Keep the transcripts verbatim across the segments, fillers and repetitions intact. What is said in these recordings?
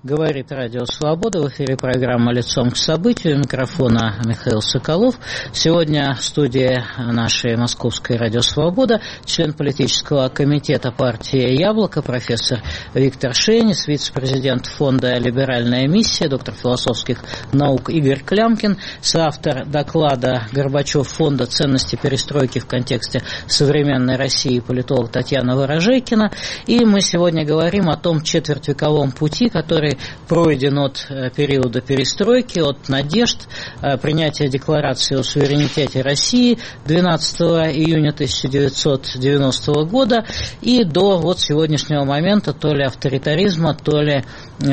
Говорит Радио Свобода. В эфире программа «Лицом к событию». У микрофона Михаил Соколов. Сегодня в студии нашей Московской Радио Свобода член политического комитета партии «Яблоко», профессор Виктор Шейнис, вице-президент фонда «Либеральная миссия», доктор философских наук Игорь Клямкин, соавтор доклада «Горбачев. Фонда ценности перестройки в контексте современной России», политолог Татьяна Ворожейкина. И мы сегодня говорим о том четвертьвековом пути, который пройден от периода перестройки, от надежд, принятия декларации о суверенитете России двенадцатого июня тысяча девятьсот девяностого года и до вот сегодняшнего момента то ли авторитаризма, то ли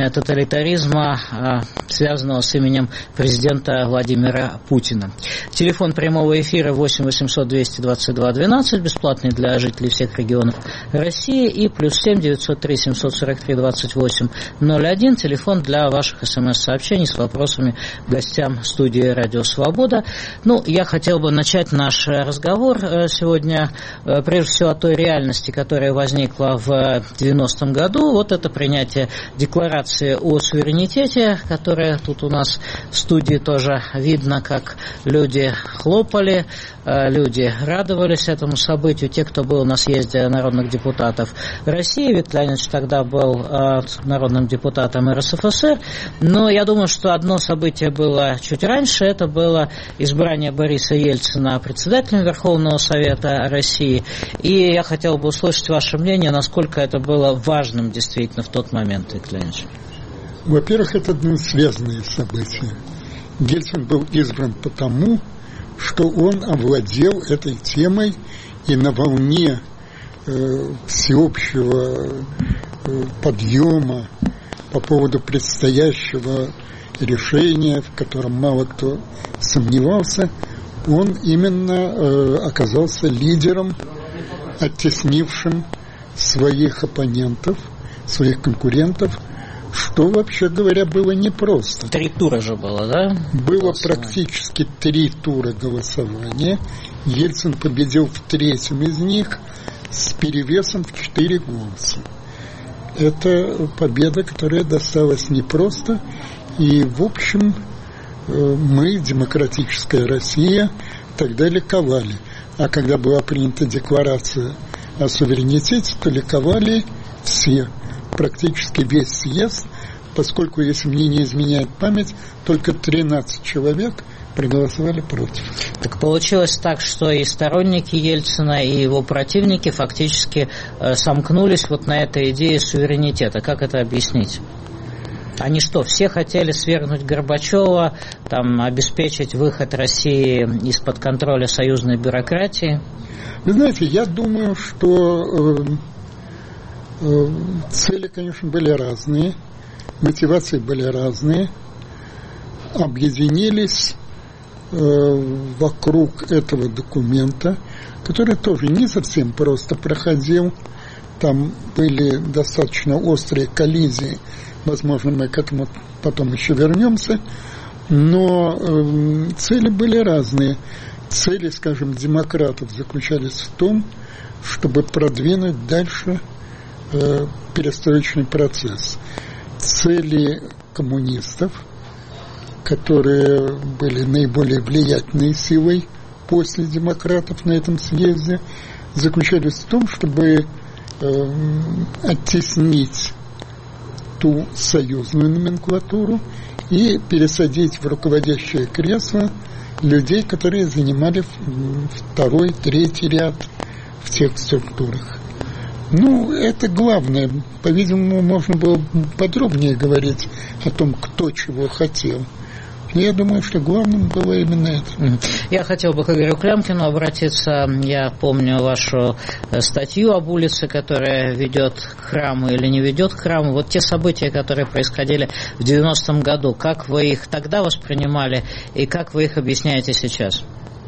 тоталитаризма, связанного с именем президента Владимира Путина. Телефон прямого эфира восемь восемьсот двести двадцать два двенадцать, бесплатный для жителей всех регионов России, и плюс семь девятьсот три семьсот сорок три двадцать восемь ноль один, телефон для ваших смс-сообщений с вопросами гостям студии «Радио Свобода». Ну, я хотел бы начать наш разговор сегодня, прежде всего, о той реальности, которая возникла в девяностом году. Вот это принятие декларации о суверенитете, которая тут у нас в студии тоже видно, как люди хлопали, люди радовались этому событию. Те, кто был на съезде народных депутатов России, Виктор Леонидович тогда был народным депутатом эр эс эф эс эр, но я думаю, что одно событие было чуть раньше, это было избрание Бориса Ельцина председателем Верховного Совета России, и я хотел бы услышать ваше мнение, насколько это было важным действительно в тот момент, Виктор Леонидович. Во-первых, это связанные события. Ельцин был избран потому, что он овладел этой темой и на волне э, всеобщего э, подъема по поводу предстоящего решения, в котором мало кто сомневался, он именно э, оказался лидером, оттеснившим своих оппонентов, своих конкурентов, что, вообще говоря, было непросто. Три тура же было, да? Было практически три тура голосования. Ельцин победил в третьем из них с перевесом в четыре голоса. Это победа, которая досталась непросто. И, в общем, мы, демократическая Россия, тогда ликовали. А когда была принята декларация о суверенитете, то ликовали все. Практически весь съезд, поскольку, если мне не изменяет память, только тринадцать человек проголосовали против. Так получилось так, что и сторонники Ельцина, и его противники фактически э, сомкнулись вот на этой идее суверенитета. Как это объяснить? Они что, все хотели свергнуть Горбачева, там, обеспечить выход России из-под контроля союзной бюрократии? Вы знаете, я думаю, что э, э, цели, конечно, были разные, мотивации были разные, объединились э, вокруг этого документа, который тоже не совсем просто проходил. Там были достаточно острые коллизии. Возможно, мы к этому потом еще вернемся. Но э, цели были разные. Цели, скажем, демократов заключались в том, чтобы продвинуть дальше э, перестроечный процесс. Цели коммунистов, которые были наиболее влиятельной силой после демократов на этом съезде, заключались в том, чтобы э, оттеснить ту союзную номенклатуру и пересадить в руководящее кресло людей, которые занимали второй, третий ряд в тех структурах. Ну, это главное. По-видимому, можно было подробнее говорить о том, кто чего хотел. Но я думаю, что главным было именно это. Я хотел бы к Игорю Клямкину обратиться. Я помню вашу статью об улице, которая ведет к храму или не ведет к храму. Вот те события, которые происходили в девяностом году, как вы их тогда воспринимали и как вы их объясняете сейчас?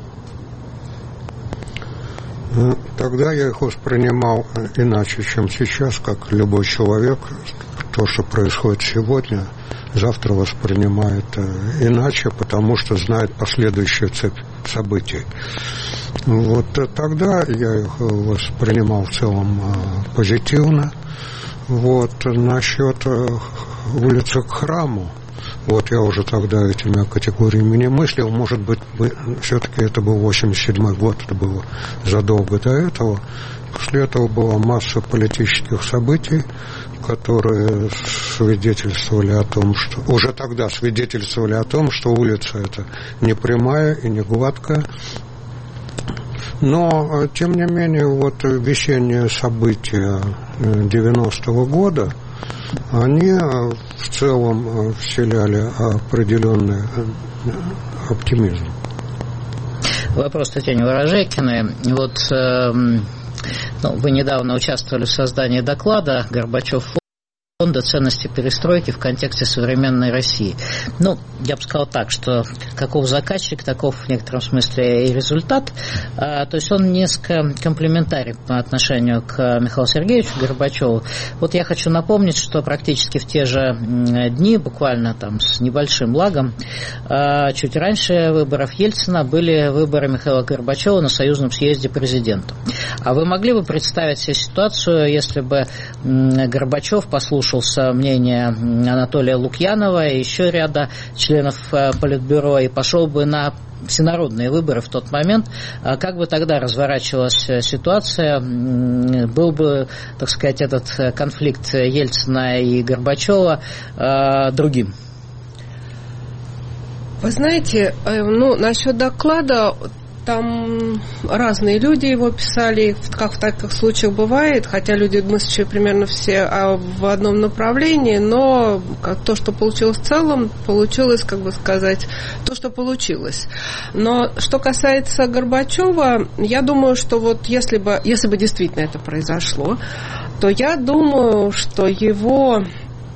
Ну, тогда я их воспринимал иначе, чем сейчас, как любой человек. То, что происходит сегодня, завтра воспринимает иначе, потому что знает последующую цепь событий. Вот тогда я их воспринимал в целом позитивно. Вот насчет улица к храму. Вот я уже тогда этими категориями не мыслил. Может быть, все-таки это был восемьдесят седьмой год, это было задолго до этого. После этого была масса политических событий, которые свидетельствовали о том, что уже тогда свидетельствовали о том, что улица эта не прямая и не гладкая. Но, тем не менее, вот весенние события девяностого года, они в целом вселяли определенный оптимизм. Вопрос Татьяне Ворожейкиной. Вот э, ну, вы недавно участвовали в создании доклада «Горбачев. Фонда ценности перестройки в контексте современной России». Ну, я бы сказал так, что каков заказчик, таков в некотором смысле и результат. А, то есть он несколько комплементарий по отношению к Михаилу Сергеевичу Горбачеву. Вот я хочу напомнить, что практически в те же дни, буквально там с небольшим лагом, а, чуть раньше выборов Ельцина были выборы Михаила Горбачева на союзном съезде президента. А вы могли бы представить себе ситуацию, если бы Горбачев послушал мнение Анатолия Лукьянова и еще ряда членов Политбюро и пошел бы на всенародные выборы в тот момент, как бы тогда разворачивалась ситуация, был бы, так сказать, этот конфликт Ельцина и Горбачева другим? Вы знаете, ну, насчет доклада, там разные люди его писали, как в таких случаях бывает, хотя люди мыслящие примерно все в одном направлении, но то, что получилось в целом, получилось, как бы сказать, то, что получилось. Но что касается Горбачева, я думаю, что вот если бы, если бы действительно это произошло, то я думаю, что его...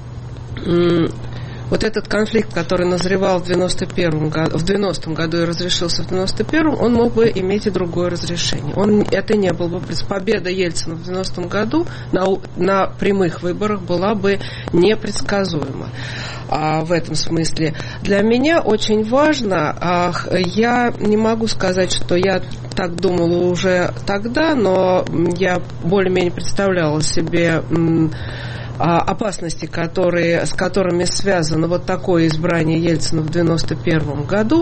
Вот этот конфликт, который назревал в девяносто первом году, в девяностом году и разрешился в девяносто первом, он мог бы иметь и другое разрешение. Он, это не был бы... Победа Ельцина в девяностом году на, на прямых выборах была бы непредсказуема. А в этом смысле для меня очень важно, а, я не могу сказать, что я так думала уже тогда, но я более-менее представляла себе... опасности, которые, с которыми связано вот такое избрание Ельцина в девяносто первом году.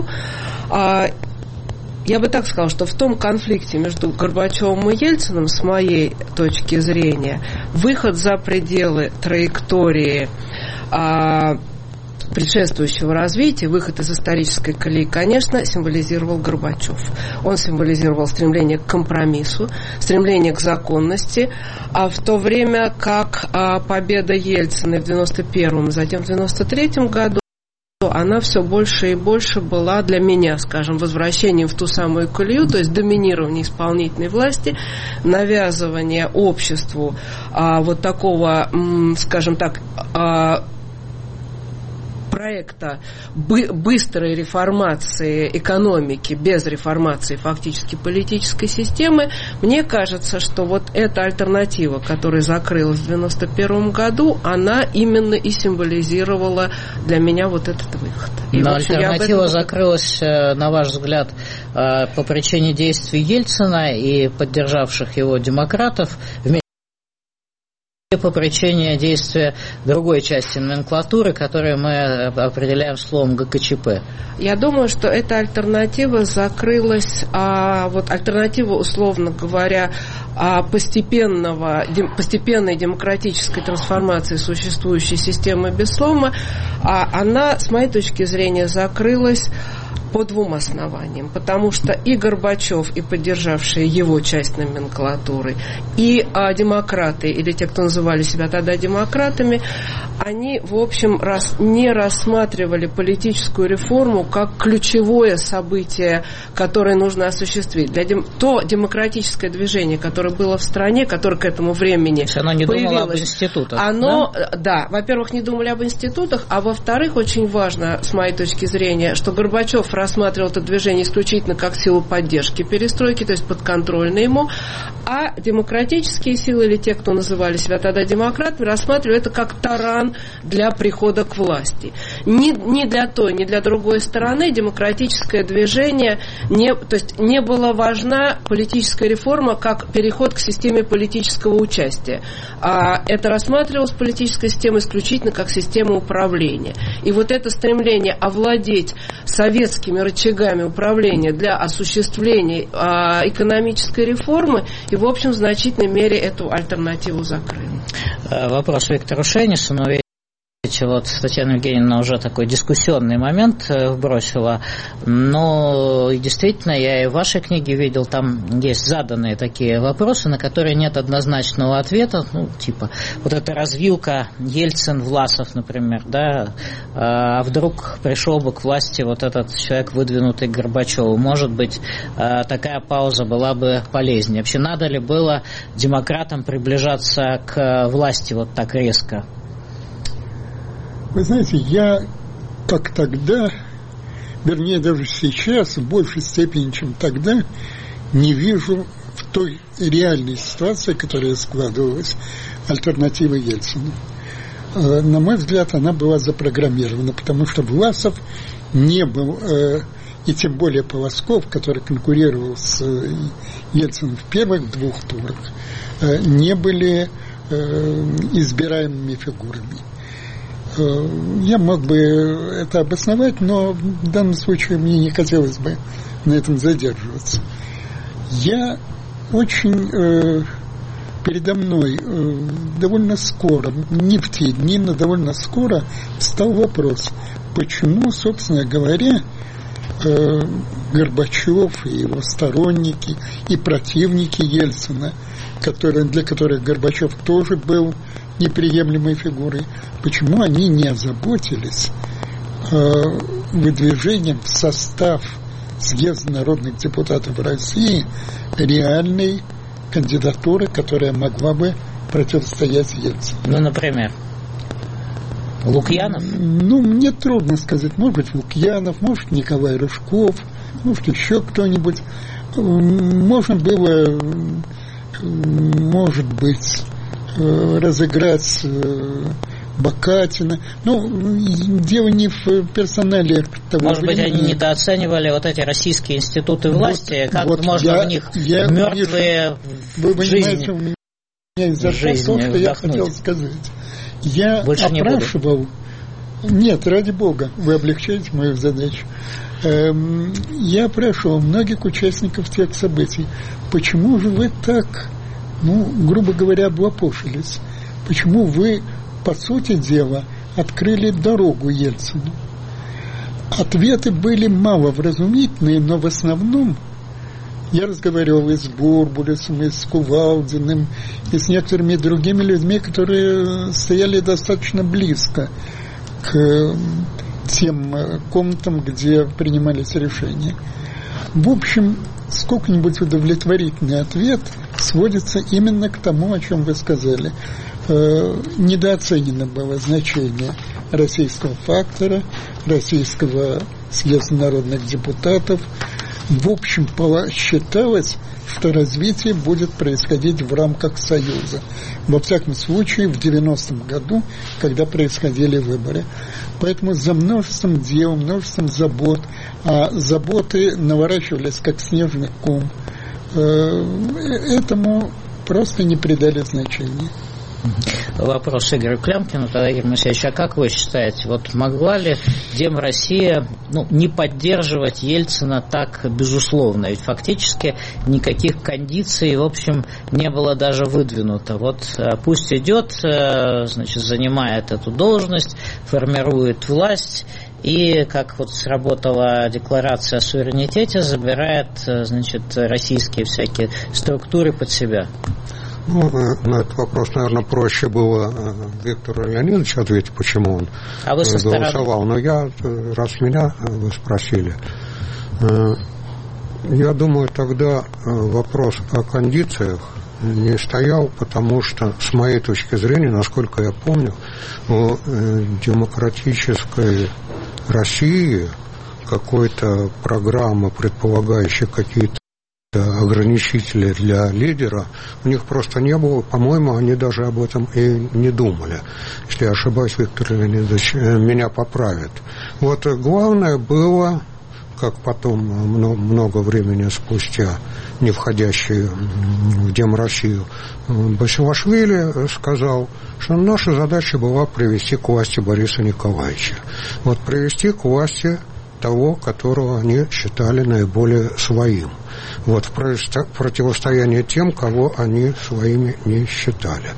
Я бы так сказала, что в том конфликте между Горбачевым и Ельциным, с моей точки зрения, выход за пределы траектории предшествующего развития, выход из исторической колеи, конечно, символизировал Горбачев. Он символизировал стремление к компромиссу, стремление к законности, а в то время как а, победа Ельцина в девяносто первом, затем в девяносто третьем году, она все больше и больше была для меня, скажем, возвращением в ту самую колею, то есть доминирование исполнительной власти, навязывание обществу а, вот такого, м, скажем так, а, проекта бы, быстрой реформации экономики без реформации фактически политической системы, мне кажется, что вот эта альтернатива, которая закрылась в девяносто первом году, она именно и символизировала для меня вот этот выход. И, но общем, альтернатива этом... закрылась, на ваш взгляд, по причине действий Ельцина и поддержавших его демократов, вместе по причине действия другой части номенклатуры, которую мы определяем словом ГКЧП? Я думаю, что эта альтернатива закрылась, а вот альтернатива, условно говоря, постепенного, постепенной демократической трансформации существующей системы Беслома, она, с моей точки зрения, закрылась по двум основаниям. Потому что и Горбачев, и поддержавшие его часть номенклатуры, и а, демократы, или те, кто называли себя тогда демократами, они, в общем, рас, не рассматривали политическую реформу как ключевое событие, которое нужно осуществить. Для дем... То демократическое движение, которое было в стране, которое к этому времени оно не думало об институтах. Оно, да? да, во-первых, не думали об институтах, а во-вторых, очень важно, с моей точки зрения, что Горбачев рассматривал это движение исключительно как силу поддержки перестройки, то есть подконтрольно ему, а демократические силы, или те, кто называли себя тогда демократами, рассматривали это как таран для прихода к власти. Ни, ни для той, ни для другой стороны демократическое движение, не, то есть не была важна политическая реформа как переход к системе политического участия. А это рассматривалось политическая система исключительно как система управления. И вот это стремление овладеть советскими рычагами управления для осуществления а, экономической реформы, и, в общем, в значительной мере эту альтернативу закрыли. Вопрос Виктору Шенису. Вот Татьяна Евгеньевна уже такой дискуссионный момент вбросила, но действительно я и в вашей книге видел, там есть заданные такие вопросы, на которые нет однозначного ответа, ну, типа, вот эта развилка Ельцин-Власов, например, да, а вдруг пришел бы к власти вот этот человек, выдвинутый Горбачеву, может быть, такая пауза была бы полезнее. Вообще, надо ли было демократам приближаться к власти вот так резко? Вы знаете, я, как тогда, вернее, даже сейчас, в большей степени, чем тогда, не вижу в той реальной ситуации, которая складывалась, альтернативы Ельцину. На мой взгляд, она была запрограммирована, потому что Власов не был, и тем более Полосков, который конкурировал с Ельциным в первых двух турах, не были избираемыми фигурами. Я мог бы это обосновать, но в данном случае мне не хотелось бы на этом задерживаться. Я очень э, передо мной э, довольно скоро, не в те дни, но довольно скоро встал вопрос, почему, собственно говоря, э, Горбачев и его сторонники и противники Ельцина, которые, для которых Горбачев тоже был неприемлемой фигурой, почему они не озаботились э, выдвижением в состав съезда народных депутатов России реальной кандидатуры, которая могла бы противостоять Ельцину. Ну, например, Лукьянов? Ну, мне трудно сказать. Может быть, Лукьянов, может, Николай Рыжков, может, еще кто-нибудь. Можно было, может быть, разыграть Бакатина. Ну, дело не в персонале того Может времени. быть, они недооценивали вот эти российские институты власти, вот, как вот можно я, в них я, мертвые вы в жизни. Вы понимаете, у меня изо рта то, что вдохнуть. Я хотел сказать. Я Больше опрашивал... Не Нет, ради бога, вы облегчаете мою задачу. Эм, я опрашивал многих участников тех событий. Почему же вы так, ну, грубо говоря, облапошились? Почему вы, по сути дела, открыли дорогу Ельцину? Ответы были маловразумительные, но в основном я разговаривал и с Бурбулисом, и с Кувалдиным, и с некоторыми другими людьми, которые стояли достаточно близко к тем комнатам, где принимались решения. В общем, сколько-нибудь удовлетворительный ответ сводится именно к тому, о чем вы сказали. Недооценено было значение российского фактора, российского съезда народных депутатов. В общем, считалось, что развитие будет происходить в рамках Союза. Во всяком случае, в девяностом году, когда происходили выборы. Поэтому за множеством дел, множеством забот, а заботы наворачивались как снежный ком, этому просто не придали значения. Вопрос Игорю Клямкину, тогда, Игорь Моисеевич, а как вы считаете, вот могла ли Демроссия, ну, не поддерживать Ельцина так безусловно? Ведь фактически никаких кондиций, в общем, не было даже выдвинуто. Вот пусть идет, значит, занимает эту должность, формирует власть, и, как вот сработала декларация о суверенитете, забирает, значит, российские всякие структуры под себя. Ну, на этот вопрос, наверное, проще было Виктору Леонидовичу ответить, почему он а вы со голосовал. Но я, раз меня вы спросили, я думаю, тогда вопрос о кондициях не стоял, потому что, с моей точки зрения, насколько я помню, у демократической России какой-то программы, предполагающей какие-то ограничители для лидера, у них просто не было. По-моему, они даже об этом и не думали. Если я ошибаюсь, Виктор Леонидович меня поправит. Вот главное было, как потом много времени спустя, не входящий в Дем Россию, Басилашвили сказал, что наша задача была привести к власти Бориса Николаевича. Вот привести к власти того, которого они считали наиболее своим. Вот, в противостоянии тем, кого они своими не считали.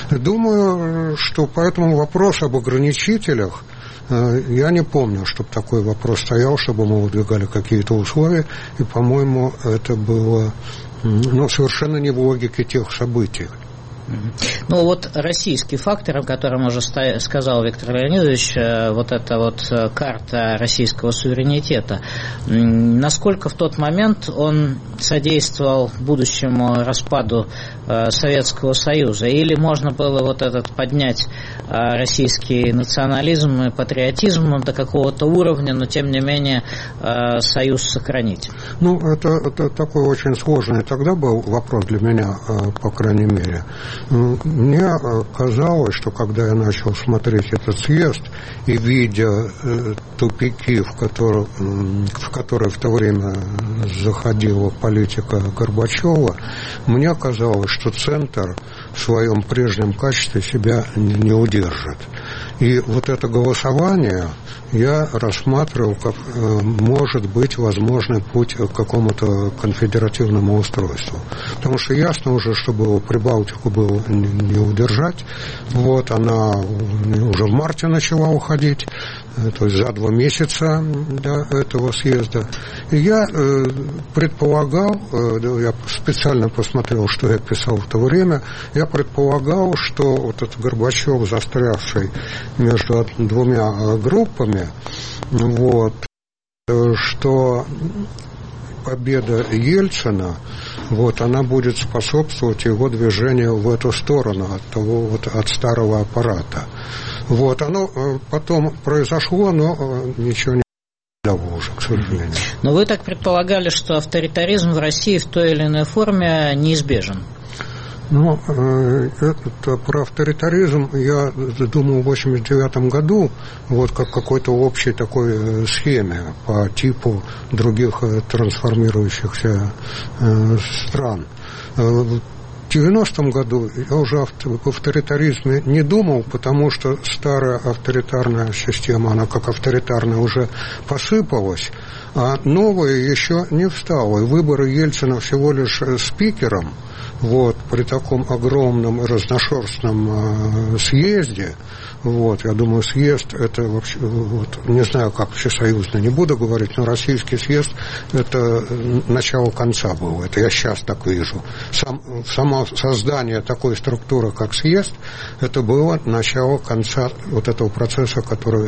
Думаю, что по этому вопросу об ограничителях я не помню, чтобы такой вопрос стоял, чтобы мы выдвигали какие-то условия, и, по-моему, это было ну, совершенно не в логике тех событий. Ну вот российский фактор, о котором уже сказал Виктор Леонидович, вот эта вот карта российского суверенитета, насколько в тот момент он содействовал будущему распаду Советского Союза, или можно было вот этот поднять российский национализм и патриотизм до какого-то уровня, но тем не менее Союз сохранить? Ну это, это такой очень сложный тогда был вопрос для меня, по крайней мере. Мне казалось, что когда я начал смотреть этот съезд и видя тупики, в, которых, в которые в то время заходила политика Горбачева, мне казалось, что Центр в своем прежнем качестве себя не удержит. И вот это голосование я рассматривал как, может быть, возможный путь к какому-то конфедеративному устройству. Потому что ясно уже, что было, Прибалтику было не удержать. Вот, она уже в марте начала уходить, то есть за два месяца до этого съезда. И я э, предполагал, э, я специально посмотрел, что я писал в то время, я предполагал, что вот этот Горбачев, застрявший между двумя группами, вот, что победа Ельцина, вот, она будет способствовать его движению в эту сторону, от того, вот, от старого аппарата. Вот, оно потом произошло, но ничего не дало уже, к сожалению. Но вы так предполагали, что авторитаризм в России в той или иной форме неизбежен? Ну, это, про авторитаризм я думал в восемьдесят девятом году, вот как какой-то общей такой схеме по типу других трансформирующихся стран. В девяностом году я уже об авторитаризме не думал, потому что старая авторитарная система, она как авторитарная уже посыпалась, а новая еще не встала. И выборы Ельцина всего лишь спикером, вот, при таком огромном разношерстном э, съезде, вот, я думаю, съезд это вообще, вот, не знаю, как всесоюзно, не буду говорить, но российский съезд это начало конца было, это я сейчас так вижу. Сам, само создание такой структуры, как съезд, это было начало конца вот этого процесса, который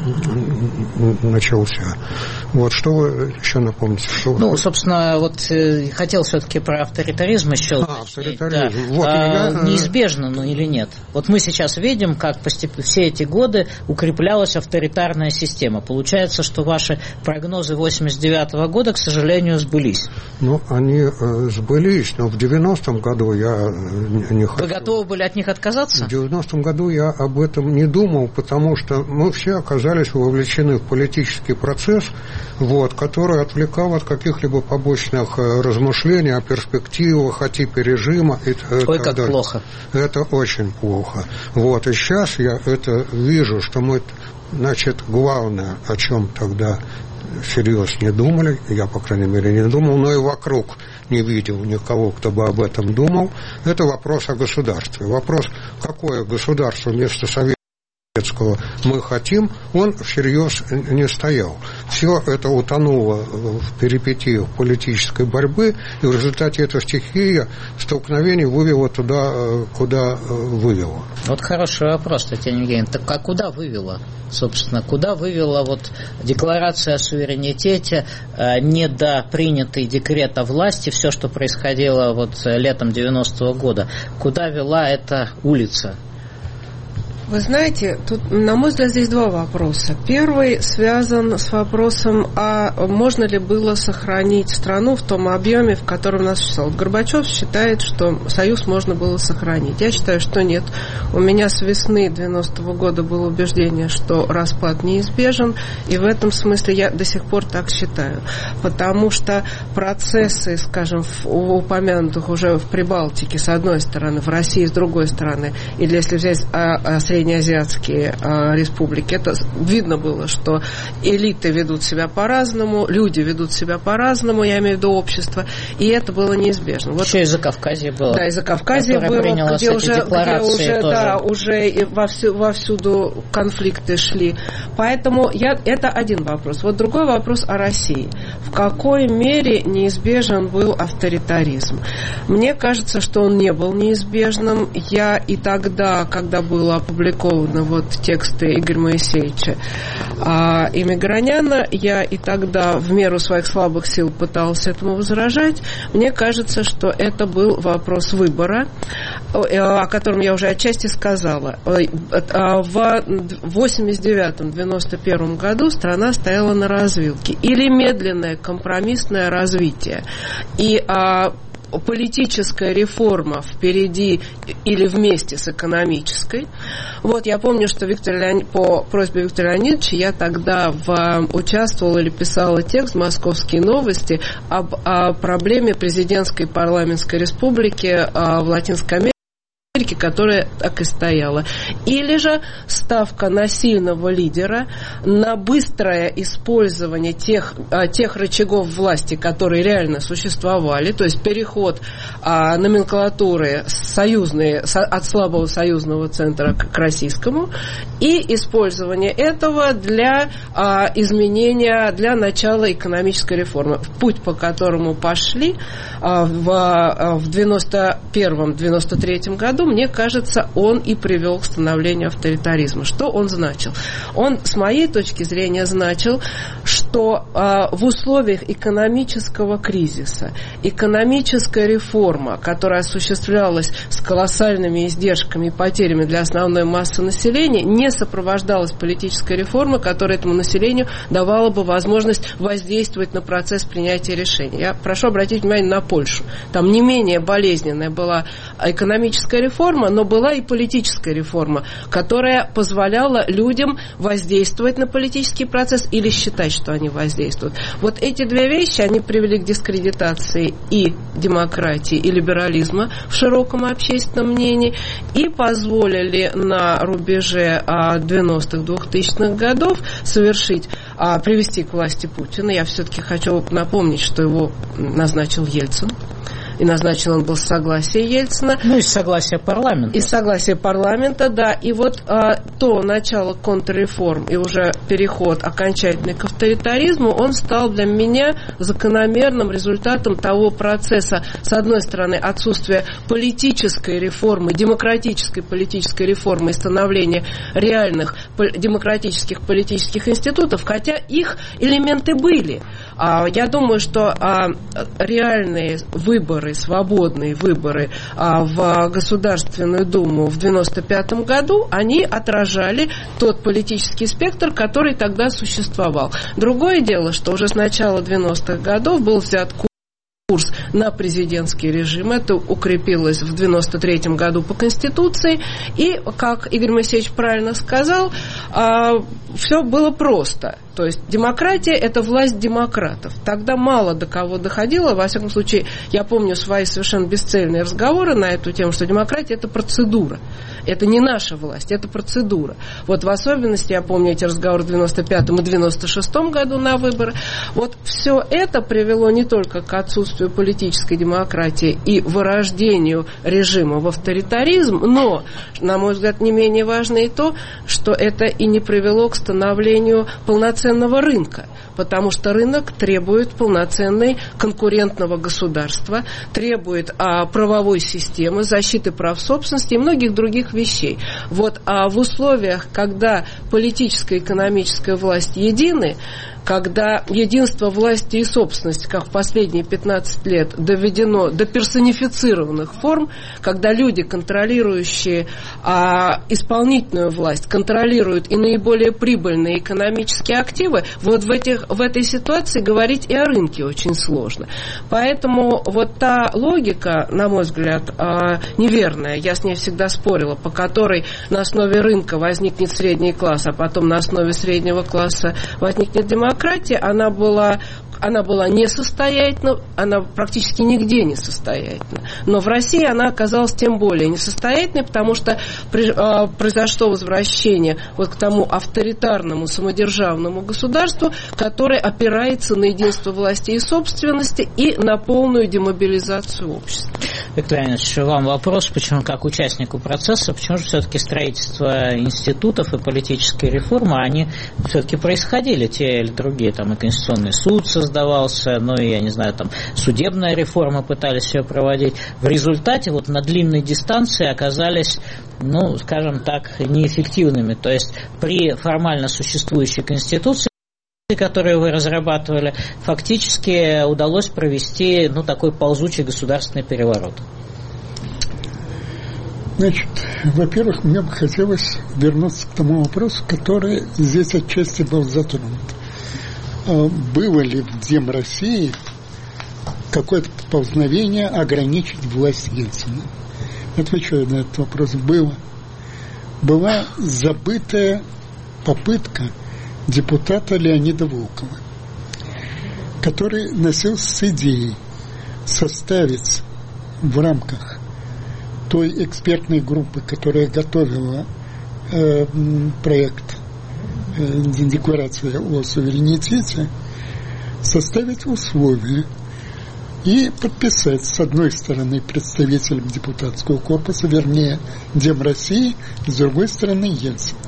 начался. Вот, что вы еще напомните? Что ну, вы... собственно, вот э, хотел все-таки про авторитаризм еще а, авторитаризм. Да. Вот, а, я... Неизбежно, ну или нет? Вот мы сейчас видим, как постепенно все эти годы укреплялась авторитарная система. Получается, что ваши прогнозы восемьдесят девятого года, к сожалению, сбылись. Ну, они э, сбылись, но в девяностом году я не, не хочу... Вы готовы были от них отказаться? В девяностом году я об этом не думал, потому что мы все оказались вовлечены в политический процесс, вот, который отвлекал от каких-либо побочных размышлений о перспективах, о типе режима. И Ой, как далее. Плохо. Это очень плохо. Вот, и сейчас я это вижу, что мы, значит, главное, о чем тогда всерьез не думали, я, по крайней мере, не думал, но и вокруг не видел никого, кто бы об этом думал, это вопрос о государстве. Вопрос, какое государство вместо советского мы хотим, он всерьез не стоял. Все это утонуло в перипетиях политической борьбы, и в результате этой стихии столкновений вывело туда, куда вывело. Вот хороший вопрос, Татьяна Евгеньевна. Так а куда вывело, собственно? Куда вывела вот декларация о суверенитете, недопринятый декрет о власти, все, что происходило вот летом девяностого года? Куда вела эта улица? Вы знаете, тут, на мой взгляд, здесь два вопроса. Первый связан с вопросом, а можно ли было сохранить страну в том объеме, в котором она существовала. Горбачев считает, что Союз можно было сохранить. Я считаю, что нет. У меня с весны девяностого года было убеждение, что распад неизбежен, и в этом смысле я до сих пор так считаю. Потому что процессы, скажем, в упомянутых уже в Прибалтике, с одной стороны, в России с другой стороны, или если взять а, а, среднеазиатские а, республики, это видно было, что элиты ведут себя по-разному, люди ведут себя по-разному, я имею в виду общество, и это было неизбежно. Вот, еще и Закавказье было. Да, и Закавказье было, где уже, где уже, да, уже и вовсю, вовсюду конфликты шли. Поэтому я, это один вопрос. Вот другой вопрос о России. В какой мере неизбежен был авторитаризм? Мне кажется, что он не был неизбежным. Я и тогда, когда было опубликовано вот тексты Игоря Моисеевича а, и Миграняна, я и тогда в меру своих слабых сил пытался этому возражать. Мне кажется, что это был вопрос выбора, о котором я уже отчасти сказала. В восемьдесят девятом — девяносто первом году страна стояла на развилке. Или медленное компромиссное развитие. И а, политическая реформа впереди или вместе с экономической. Вот я помню, что Виктор Леон... по просьбе Виктора Леонидовича я тогда в... участвовала или писала текст в «Московские новости» об о проблеме президентской парламентской республики в Латинской Америке, которая так и стояла. Или же ставка на сильного лидера, на быстрое использование тех, тех рычагов власти, которые реально существовали, то есть переход а, номенклатуры союзной, от слабого союзного центра к, к российскому, и использование этого для а, изменения, для начала экономической реформы. Путь, по которому пошли а, в, а, в девяносто первом — девяносто третьем году, мне кажется, он и привел к становлению авторитаризма. Что он значил? Он, с моей точки зрения, значил, что э, в условиях экономического кризиса экономическая реформа, которая осуществлялась с колоссальными издержками и потерями для основной массы населения, не сопровождалась политической реформой, которая этому населению давала бы возможность воздействовать на процесс принятия решений. Я прошу обратить внимание на Польшу. Там не менее болезненная была экономическая реформа, но была и политическая реформа, которая позволяла людям воздействовать на политический процесс или считать, что они воздействуют. Вот эти две вещи, они привели к дискредитации и демократии, и либерализма в широком общественном мнении и позволили на рубеже девяностых — двухтысячных годов совершить, привести к власти Путина. Я все-таки хочу напомнить, что его назначил Ельцин. И назначен он был с согласия Ельцина. Ну, и с согласия парламента. И с согласия парламента, да. И вот а, то начало контрреформ и уже переход окончательный к авторитаризму, он стал для меня закономерным результатом того процесса, с одной стороны, отсутствия политической реформы, демократической политической реформы и становления реальных демократических политических институтов, хотя их элементы были. А, я думаю, что а, реальные выборы, свободные выборы а, в Государственную Думу в девяносто пятом году, они отражали тот политический спектр, который тогда существовал. Другое дело, что уже с начала девяностых годов был взят курс на президентский режим. Это укрепилось в девяносто третьем году по Конституции. И, как Игорь Моисеевич правильно сказал, а, все было просто. То есть демократия – это власть демократов. Тогда мало до кого доходило. Во всяком случае, я помню свои совершенно бесцельные разговоры на эту тему, что демократия – это процедура. Это не наша власть, это процедура. Вот в особенности, я помню эти разговоры в девяносто пятом и девяносто шестом году на выборы. Вот все это привело не только к отсутствию политической демократии и вырождению режима в авторитаризм, но, на мой взгляд, не менее важно и то, что это и не привело к становлению полноценной полноценного рынка, потому что рынок требует полноценной конкурентного государства, требует а, правовой системы, защиты прав собственности и многих других вещей. Вот, а в условиях, когда политическая и экономическая власть едины, когда единство власти и собственности, как в последние пятнадцать лет, доведено до персонифицированных форм, когда люди, контролирующие а, исполнительную власть, контролируют и наиболее прибыльные экономические активы, вот в, этих, в этой ситуации говорить и о рынке очень сложно. Поэтому вот та логика, на мой взгляд, а, неверная, я с ней всегда спорила, по которой на основе рынка возникнет средний класс, а потом на основе среднего класса возникнет демократия, она была, она была несостоятельна, она практически нигде не состоятельна. Но в России она оказалась тем более несостоятельной, потому что произошло возвращение вот к тому авторитарному самодержавному государству, которое опирается на единство власти и собственности и на полную демобилизацию общества. Виктор Леонидович, вам вопрос, почему, как участнику процесса, почему же все-таки строительство институтов и политические реформы, они все-таки происходили, те или другие, там и Конституционный суд создавался, ну и, я не знаю, там судебная реформа пытались ее проводить. В результате вот на длинной дистанции оказались, ну, скажем так, неэффективными. То есть при формально существующей Конституции, которые вы разрабатывали, фактически удалось провести, ну, такой ползучий государственный переворот. Значит, во-первых, мне бы хотелось вернуться к тому вопросу, который здесь отчасти был затронут. Было ли в Дем России какое-то поползновение ограничить власть Ельцина? Отвечаю на этот вопрос. Было. Была забытая попытка депутата Леонида Волкова, который носился с идеей составить в рамках той экспертной группы, которая готовила э, проект э, декларации о суверенитете, составить условия и подписать с одной стороны представителем депутатского корпуса, вернее, Дем России, с другой стороны Ельцин.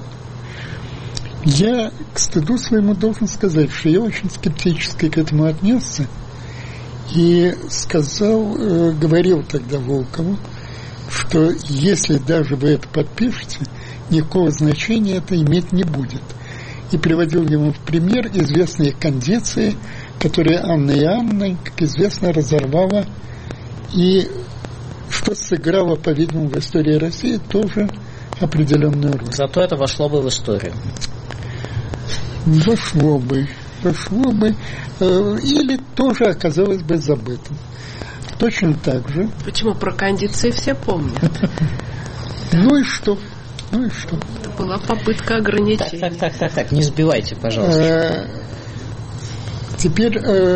Я, к стыду своему, должен сказать, что я очень скептически к этому отнесся и сказал, э, говорил тогда Волкову, что если даже вы это подпишете, никакого значения это иметь не будет. И приводил ему в пример известные кондиции, которые Анна Иоанновна, как известно, разорвала, и что сыграло, по-видимому, в истории России тоже определенную роль. Зато это вошло бы в историю. Вошло бы, вошло бы, э, или тоже оказалось бы забытым. Точно так же. Почему про кондиции все помнят? Ну и что? Ну и что? Это была попытка ограничения. Так, так, так, так, не сбивайте, пожалуйста. Теперь,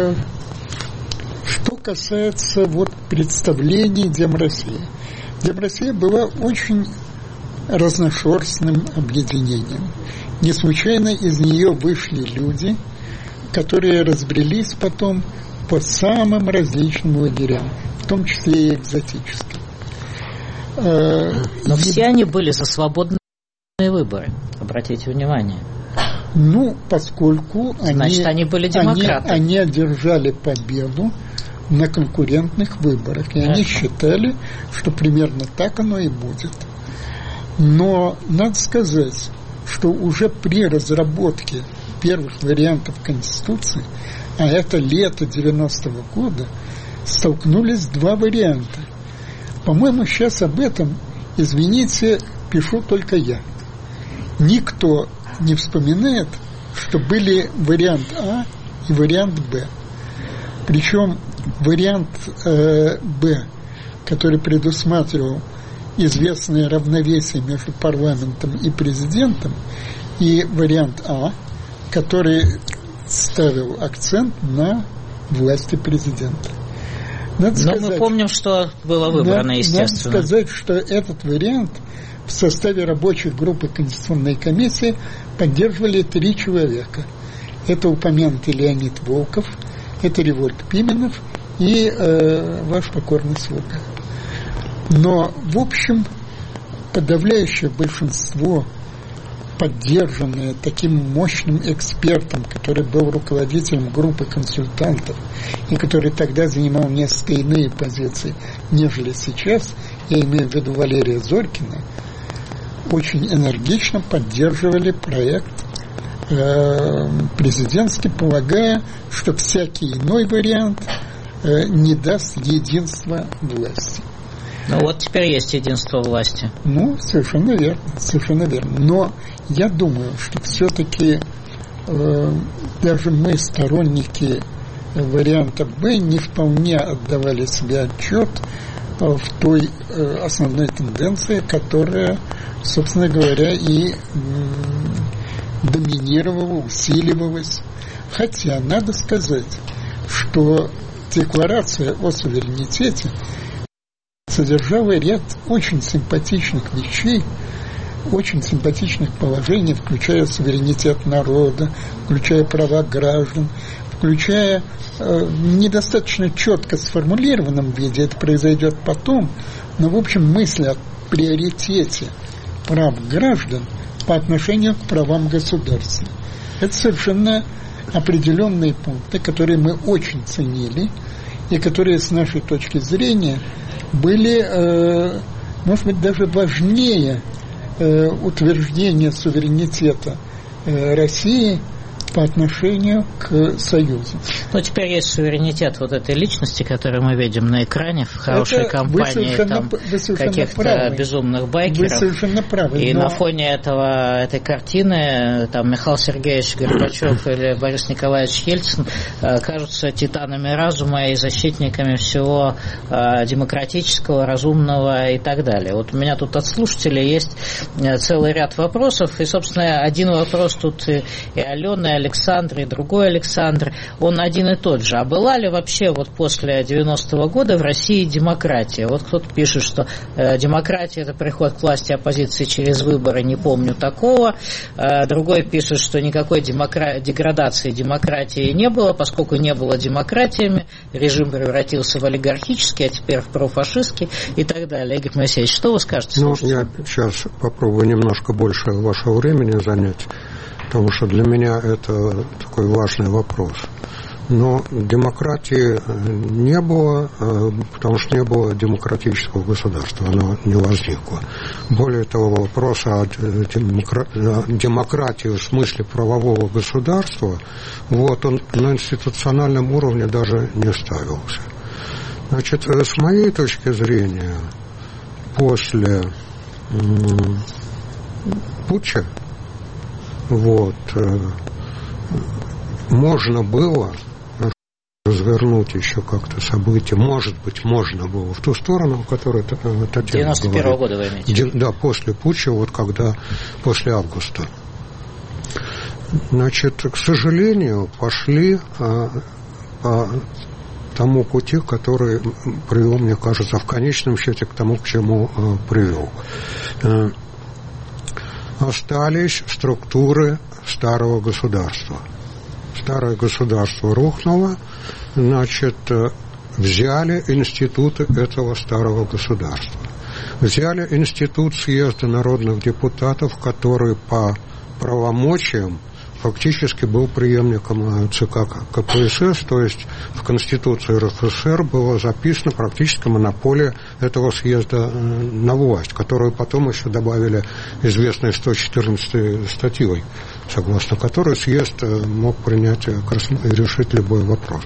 что касается вот представлений Дем России. Дем России была очень разношерстным объединением. Не случайно из нее вышли люди, которые разбрелись потом по самым различным лагерям, в том числе и экзотическим. Но и... все они были за свободные выборы, обратите внимание. Ну, поскольку Значит, они, они были демократы. Они, они одержали победу на конкурентных выборах, и Хорошо. Они считали, что примерно так оно и будет. Но надо сказать, что уже при разработке первых вариантов Конституции, а это лето девяностого года, столкнулись два варианта. По-моему, сейчас об этом, извините, пишу только я. Никто не вспоминает, что были вариант А и вариант Б. Причем вариант э, Б, который предусматривал известное равновесие между парламентом и президентом, и вариант А, который ставил акцент на власти президента. Надо Но сказать, мы помним, что было выбрано, надо, естественно. Надо сказать, что этот вариант в составе рабочей группы Конституционной комиссии поддерживали три человека. Это упомянутый Леонид Волков, это Револьт Пименов и э, ваш покорный слуга. Но, в общем, подавляющее большинство поддержанная таким мощным экспертом, который был руководителем группы консультантов и который тогда занимал несколько иные позиции, нежели сейчас, я имею в виду Валерия Зорькина, очень энергично поддерживали проект э, президентский, полагая, что всякий иной вариант э, не даст единства власти. Ну вот теперь есть единство власти. Ну, совершенно верно, совершенно верно. Но я думаю, что все-таки э, даже мы, сторонники варианта Б, не вполне отдавали себе отчет э, в той э, основной тенденции, которая, собственно говоря, и э, доминировала, усиливалась. Хотя надо сказать, что декларация о суверенитете содержала ряд очень симпатичных вещей, очень симпатичных положений, включая суверенитет народа, включая права граждан, включая э, недостаточно четко сформулированном виде, это произойдет потом, но в общем мысль о приоритете прав граждан по отношению к правам государства. Это совершенно определенные пункты, которые мы очень ценили и которые с нашей точки зрения были, э, может быть, даже важнее э, утверждения суверенитета э, России по отношению к Союзу. Ну, теперь есть суверенитет вот этой личности, которую мы видим на экране в хорошей это компании там, каких-то правы. безумных байкеров. Вы совершенно правы. И но... на фоне этого, этой картины там Михаил Сергеевич Горбачев или Борис Николаевич Ельцин кажутся титанами разума и защитниками всего демократического, разумного и так далее. Вот у меня тут от слушателей есть целый ряд вопросов, и, собственно, один вопрос тут и Алена, и Александр, и другой Александр, он один и тот же. А была ли вообще вот после девяностого года в России демократия? Вот кто-то пишет, что э, демократия – это приход к власти оппозиции через выборы, не помню такого. Э, другой пишет, что никакой демокра... деградации демократии не было, поскольку не было демократиями, режим превратился в олигархический, а теперь в профашистский и так далее. Игорь Моисеевич, что вы скажете? Ну, я сейчас попробую немножко больше вашего времени занять, потому что для меня это такой важный вопрос. Но демократии не было, потому что не было демократического государства, оно не возникло. Более того, вопрос о демократии в смысле правового государства, вот он на институциональном уровне даже не ставился. Значит, с моей точки зрения, после путча, вот, можно было развернуть еще как-то события, может быть, можно было в ту сторону, в которой Татьяна говорит. девяносто первого года вы имеете? Да, после путча, вот когда, после августа. Значит, к сожалению, пошли а, по тому пути, который привел, мне кажется, в конечном счете к тому, к чему а, привел. А, остались структуры старого государства. Старое государство рухнуло, значит, взяли институты этого старого государства. Взяли институт съезда народных депутатов, который по правомочиям фактически был преемником ЦК КПСС, то есть в Конституции РСФСР было записано практически монополия этого съезда на власть, которую потом еще добавили известной сто четырнадцатой статьей, согласно которой съезд мог принять и решить любой вопрос.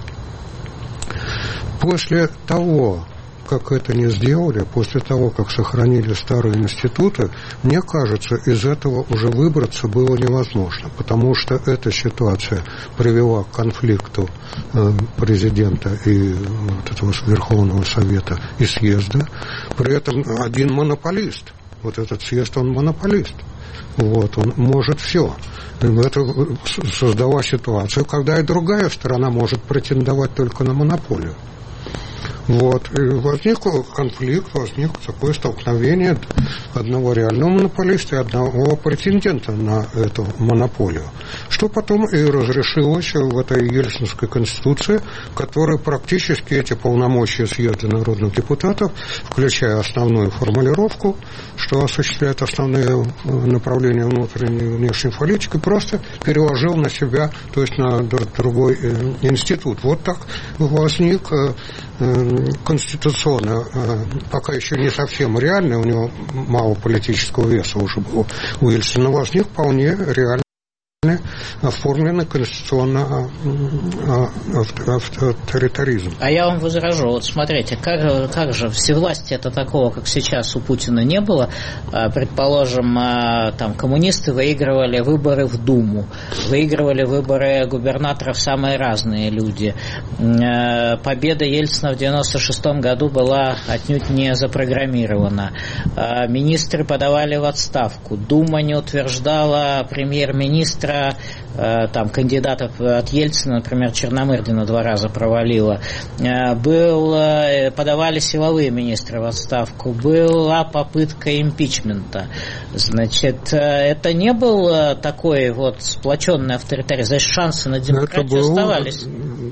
После того, как это не сделали, после того, как сохранили старые институты, мне кажется, из этого уже выбраться было невозможно, потому что эта ситуация привела к конфликту президента и вот этого Верховного Совета и съезда. При этом один монополист, вот этот съезд, он монополист. Вот, он может все. Это создала ситуацию, когда и другая сторона может претендовать только на монополию. Вот. И возник конфликт, возник такое столкновение одного реального монополиста и одного претендента на эту монополию. Что потом и разрешилось в этой Ельцинской конституции, в которой практически эти полномочия съезда народных депутатов, включая основную формулировку, что осуществляет основные направления внутренней и внешней политики, просто переложил на себя, то есть на другой институт. Вот так возник конституционно, пока еще не совсем реальный, у него мало политического веса уже было у Ельцина, возник вполне реальный, оформленный конституционно авторитаризм. А я вам возражу. Вот смотрите, как, как же всевластия это такого, как сейчас у Путина, не было. Предположим, там коммунисты выигрывали выборы в Думу, выигрывали выборы губернаторов самые разные люди. Победа Ельцина в девяносто шестом году была отнюдь не запрограммирована. Министры подавали в отставку. Дума не утверждала премьер-министра, там, кандидатов от Ельцина, например, Черномырдина два раза провалила. Был, подавали силовые министры в отставку. Была попытка импичмента. Значит, это не был такой вот сплоченный авторитаризм. Здесь шансы на демократию был, оставались.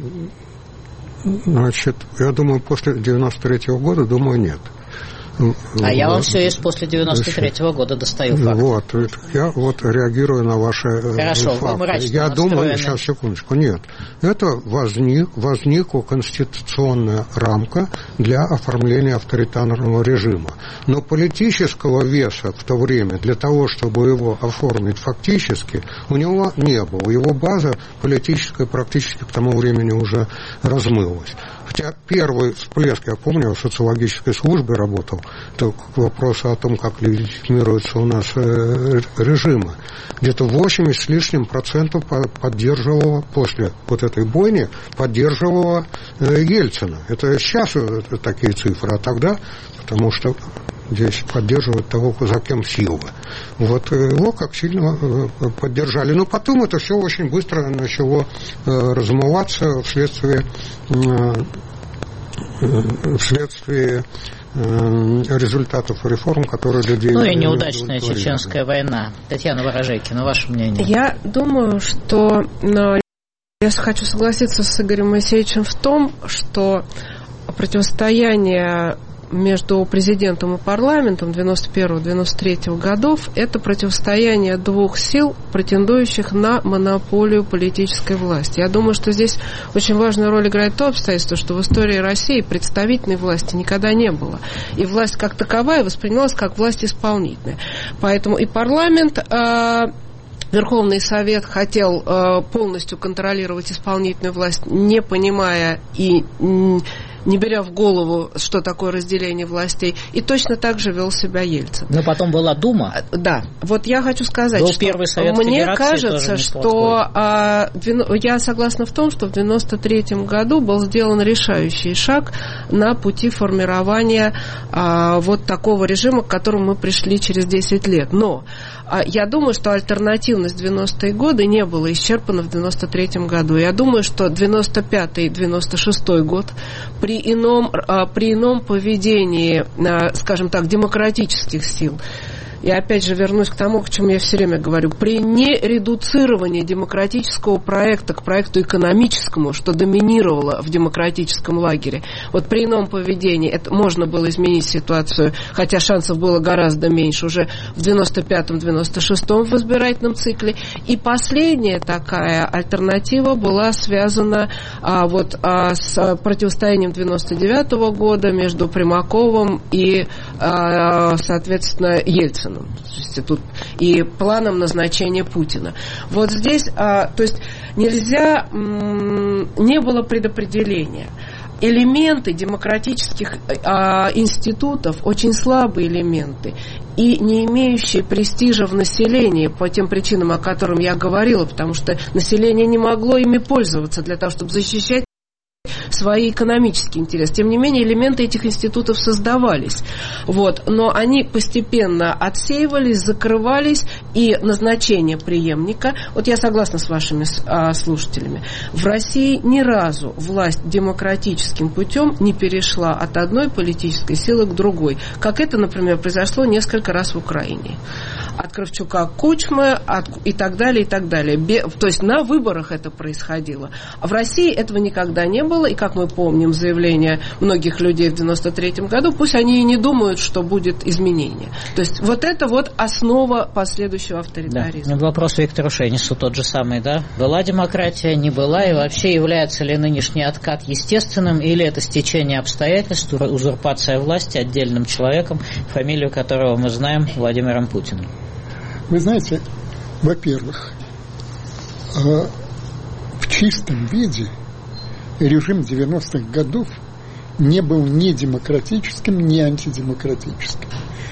Значит, я думаю, после девяносто третьего года, думаю, нет. А я вам все есть после девяносто третьего года достаю факт. Вот, я вот реагирую на ваши Хорошо, факты. Вы я думаю, сейчас, секундочку, нет. Это возник, возникла конституционная рамка для оформления авторитарного режима. Но политического веса в то время для того, чтобы его оформить фактически, у него не было. Его база политическая практически к тому времени уже размылась. Хотя первый всплеск, я помню, в социологической службе работал, это к вопросу о том, как легитимируются у нас режимы. Где-то восемьдесят с лишним процентов поддерживало, после вот этой бойни, поддерживало Ельцина. Это сейчас такие цифры, а тогда, потому что здесь поддерживают того, за кем силы. Вот его как сильно поддержали. Но потом это все очень быстро начало размываться вследствие, вследствие результатов реформ, которые людей... Ну и неудачная чеченская война. Татьяна Ворожейкина, ваше мнение? Я думаю, что... Я хочу согласиться с Игорем Моисеевичем в том, что противостояние между президентом и парламентом девяносто первого — девяносто третьего годов это противостояние двух сил, претендующих на монополию политической власти. Я думаю, что здесь очень важную роль играет то обстоятельство, что в истории России представительной власти никогда не было. И власть как таковая воспринималась как власть исполнительная. Поэтому и парламент... Верховный Совет хотел э, полностью контролировать исполнительную власть, не понимая и не беря в голову, что такое разделение властей, и точно так же вел себя Ельцин. Но потом была Дума. Да, вот я хочу сказать, был что мне кажется, что а, я согласна в том, что в девяносто третьем году был сделан решающий шаг на пути формирования а, вот такого режима, к которому мы пришли через десять лет. Но а, я думаю, что альтернативность в девяностые годы не была исчерпана в девяносто третьем году. Я думаю, что девяносто пятый — девяносто шестой год при ином, при ином поведении, скажем так, демократических сил. И опять же вернусь к тому, к чему я все время говорю. При нередуцировании демократического проекта к проекту экономическому, что доминировало в демократическом лагере, вот при ином поведении это можно было изменить ситуацию, хотя шансов было гораздо меньше уже в девяносто пятом — девяносто шестом в избирательном цикле. И последняя такая альтернатива была связана а, вот, а, с противостоянием девяносто девятого года между Примаковым и, а, соответственно, Ельциным. Тут и планом назначения Путина. Вот здесь, а, то есть нельзя, м- не было предопределения. Элементы демократических а, институтов, очень слабые элементы, и не имеющие престижа в населении по тем причинам, о которых я говорила, потому что население не могло ими пользоваться для того, чтобы защищать свои экономические интересы. Тем не менее, элементы этих институтов создавались. Вот. Но они постепенно отсеивались, закрывались, и назначение преемника. Вот я согласна с вашими а, слушателями. В России ни разу власть демократическим путем не перешла от одной политической силы к другой. Как это, например, произошло несколько раз в Украине. От Кравчука к Кучме от, и так далее, и так далее. Бе, то есть на выборах это происходило. А в России этого никогда не было. И, как мы помним, заявление многих людей в девяносто третьем году, пусть они и не думают, что будет изменение. То есть вот это вот основа последующего авторитаризма. Да. Вопрос Виктору Шейнису тот же самый, да? Была демократия, не была, и вообще является ли нынешний откат естественным, или это стечение обстоятельств, узурпация власти отдельным человеком, фамилию которого мы знаем, Владимиром Путиным? Вы знаете, во-первых, в чистом виде режим девяностых годов не был ни демократическим, ни антидемократическим.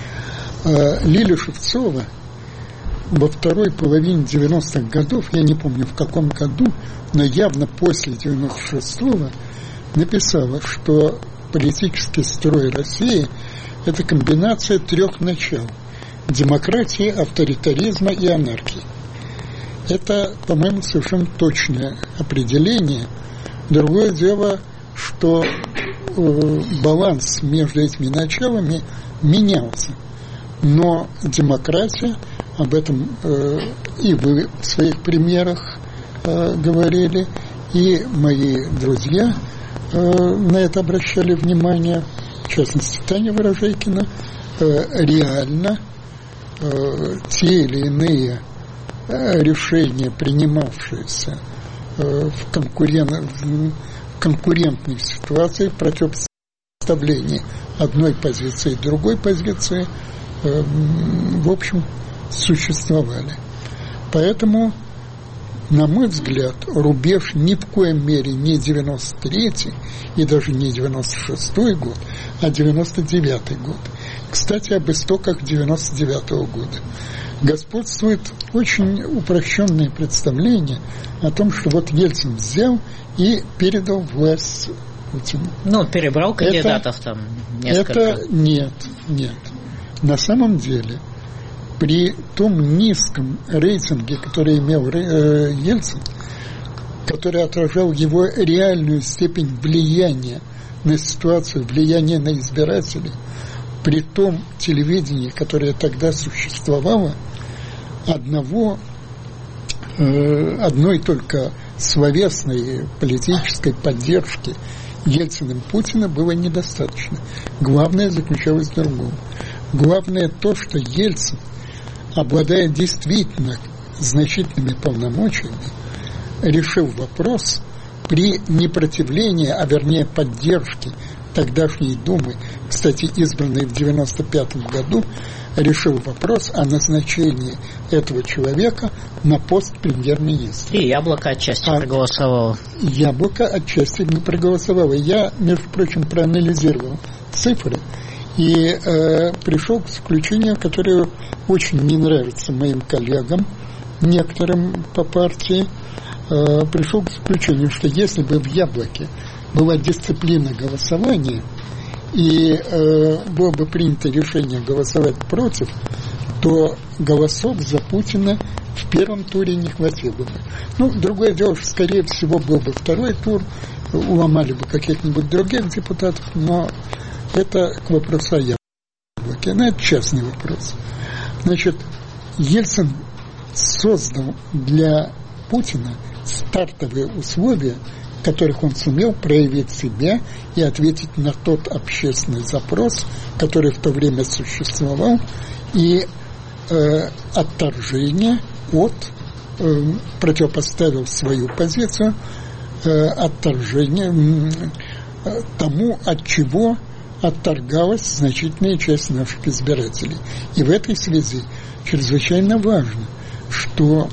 Лиля Шевцова во второй половине девяностых годов, я не помню в каком году, но явно после девяносто шестого, написала, что политический строй России – это комбинация трех начал – демократии, авторитаризма и анархии. Это, по-моему, совершенно точное определение. Другое дело, что э, баланс между этими началами менялся. Но демократия, об этом э, и вы в своих примерах э, говорили, и мои друзья э, на это обращали внимание, в частности, Таня Ворожейкина, э, реально э, те или иные э, решения, принимавшиеся э, в, конкурен... в конкурентной ситуации, противопоставлении одной позиции другой позиции, э, в общем, существовали. Поэтому, на мой взгляд, рубеж ни в коем мере не девяносто третий и даже не девяносто шестой год, а девяносто девятый год. Кстати, об истоках девяносто девятого года. Господствует очень упрощенное представление о том, что вот Ельцин взял и передал власть Путину. Ну, перебрал кандидатов это, там несколько. Это нет, нет. На самом деле, при том низком рейтинге, который имел э, Ельцин, который отражал его реальную степень влияния на ситуацию, влияния на избирателей, при том телевидении, которое тогда существовало, одного, э, одной только словесной политической поддержки Ельциным Путина было недостаточно. Главное заключалось в другом. Главное то, что Ельцин, обладая действительно значительными полномочиями, решил вопрос при непротивлении, а вернее поддержке тогдашней Думы, кстати, избранной в девяносто пятом году, решил вопрос о назначении этого человека на пост премьер-министра. И Яблоко отчасти а проголосовало. Яблоко отчасти не проголосовало. Я, между прочим, проанализировал цифры и э, пришел к заключению, которое очень не нравится моим коллегам, некоторым по партии, э, пришел к заключению, что если бы в Яблоке была дисциплина голосования и э, было бы принято решение голосовать против, то голосов за Путина в первом туре не хватило бы. Ну, другое дело, что, скорее всего, был бы второй тур, уломали бы каких-нибудь других депутатов, но это к вопросу о Яблоке. Но это частный вопрос. Значит, Ельцин создал для Путина стартовые условия, в которых он сумел проявить себя и ответить на тот общественный запрос, который в то время существовал, и э, отторжение от, э, противопоставил свою позицию, э, отторжение э, тому, от чего отторгалась значительная часть наших избирателей. И в этой связи чрезвычайно важно, что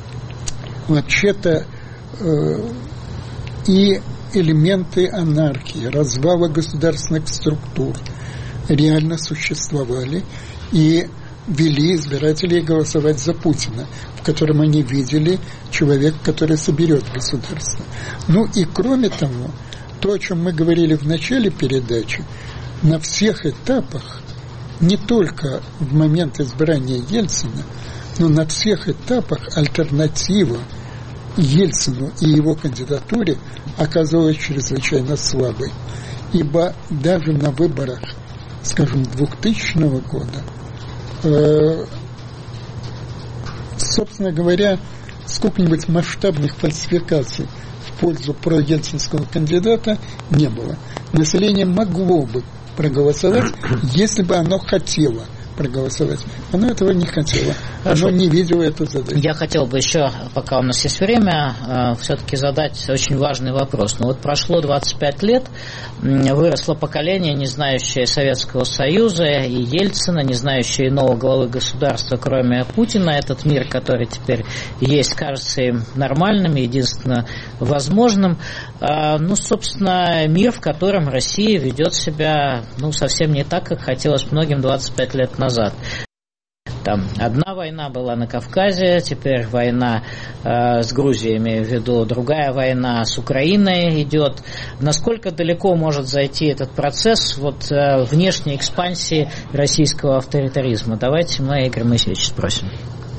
вообще-то э, и элементы анархии, развала государственных структур реально существовали и вели избирателей голосовать за Путина, в котором они видели человека, который соберет государство. Ну и кроме того, то, о чем мы говорили в начале передачи, на всех этапах, не только в момент избрания Ельцина, но на всех этапах альтернатива Ельцину и его кандидатуре оказалась чрезвычайно слабой. Ибо даже на выборах, скажем, двухтысячного года, э, собственно говоря, сколько-нибудь масштабных фальсификаций в пользу проельцинского кандидата не было. Население могло бы проголосовать, если бы оно хотело проголосовать. Оно этого не хотело. Хорошо. Оно не видело эту задачу. Я хотел бы еще, пока у нас есть время, э, все-таки задать очень важный вопрос. Ну вот прошло двадцать пять лет, выросло поколение, не знающее Советского Союза и Ельцина, не знающее иного главы государства, кроме Путина. Этот мир, который теперь есть, кажется им нормальным, единственно возможным. Э, ну, собственно, мир, в котором Россия ведет себя, ну, совсем не так, как хотелось многим двадцать пять лет назад. назад. Там одна война была на Кавказе, теперь война э, с Грузией, имею в виду, другая война с Украиной идет. Насколько далеко может зайти этот процесс вот, э, внешней экспансии российского авторитаризма? Давайте мы Игорь Моисеевич спросим.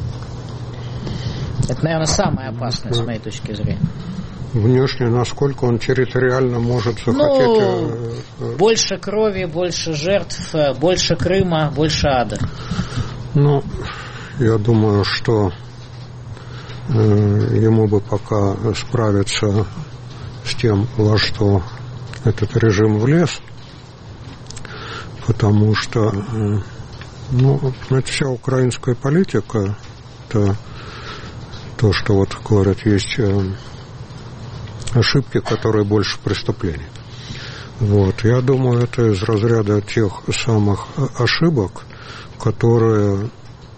Это, наверное, самое опасное с моей точки зрения. Внешне, насколько он территориально может захотеть... Ну, больше крови, больше жертв, больше Крыма, больше ада. Ну, я думаю, что э, ему бы пока справиться с тем, во что этот режим влез, потому что, э, ну, знаете, вся украинская политика, это то, что вот говорят, есть... Э, ошибки, которые больше преступлений. Вот. Я думаю, это из разряда тех самых ошибок, которые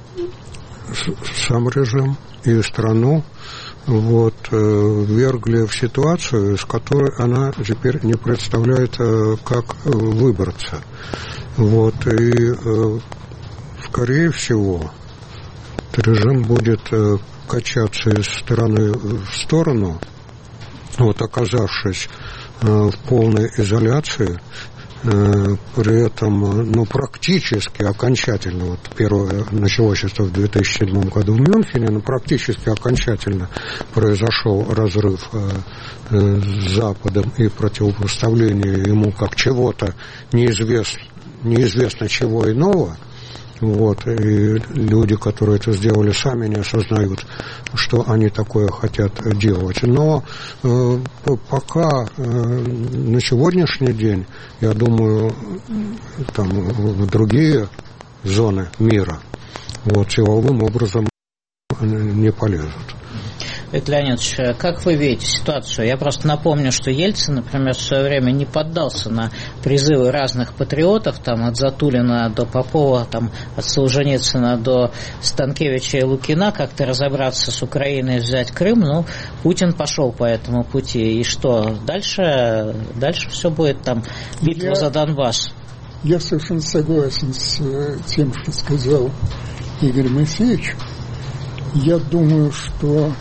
сам режим и страну вот, ввергли в ситуацию, из которой она теперь не представляет, как выбраться. Вот. И, скорее всего, режим будет качаться из стороны в сторону, вот, оказавшись э, в полной изоляции, э, при этом, ну, практически окончательно, вот первое началось это в две тысячи седьмом году в Мюнхене, но практически окончательно произошел разрыв э, э, с Западом и противопоставление ему как чего-то неизвестно, неизвестно чего иного. Вот, и люди, которые это сделали, сами не осознают, что они такое хотят делать. Но э, пока э, на сегодняшний день, я думаю, там в другие зоны мира вот, силовым образом не полезут. Виктор Леонидович, как вы видите ситуацию? Я просто напомню, что Ельцин, например, в свое время не поддался на призывы разных патриотов, там, от Затулина до Попова, там, от Солженицына до Станкевича и Лукина, как-то разобраться с Украиной и взять Крым. Ну, Путин пошел по этому пути. И что? Дальше, дальше все будет там битва я, за Донбасс. Я совершенно согласен с тем, что сказал Игорь Моисеевич. Я думаю, что